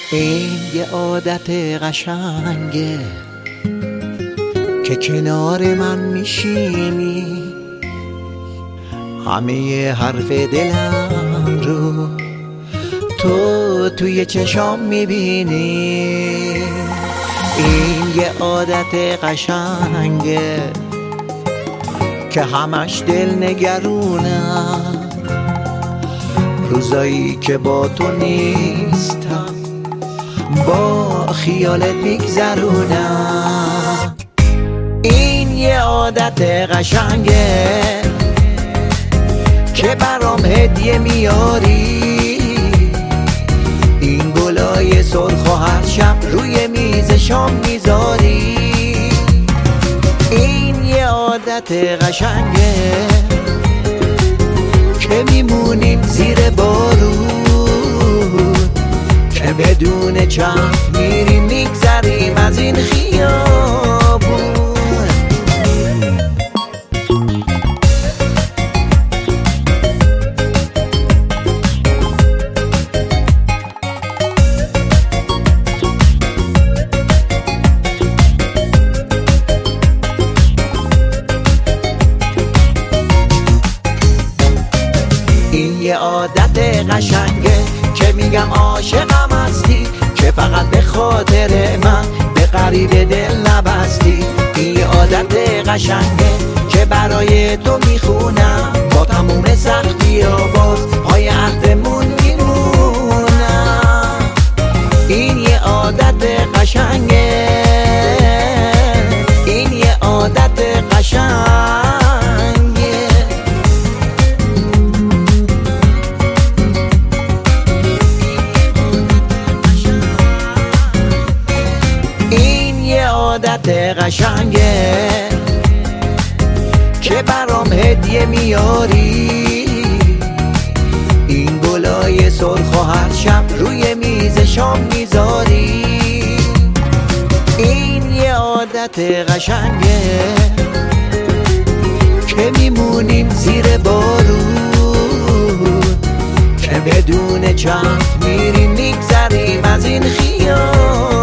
این یه عادت قشنگه که کنار من میشینی، همه حرف دلم رو تو توی چشام میبینی. این یه عادت قشنگه که همش دل نگرونم، روزایی که با تو نیستم با خیالت میگذرونم. این یه عادت قشنگه که برام هدیه میاری، این گلای سرخ و هر شب روی میز شام میذاری. این یه عادت قشنگه که میمونیم زیر بارون، که بدون چرخ میریم میگذریم از این خیابون. این یه عادت قشنگه که میگم عاشقم هستی، که فقط به خاطر من به غریب دل نبستی. این یه عادت قشنگه که برای تو میخونم، با تموم سختی ها باز پای عهدمون میمونم. این یه عادت قشنگه، این یه عادت قشنگه. عادت قشنگه که برام هدیه میاری، این گلای سرخ و هر شب روی میز شام میذاری. این یه عادت قشنگه که میمونیم زیر بارون، که بدون چرخ میریم میگذریم از این خیابون.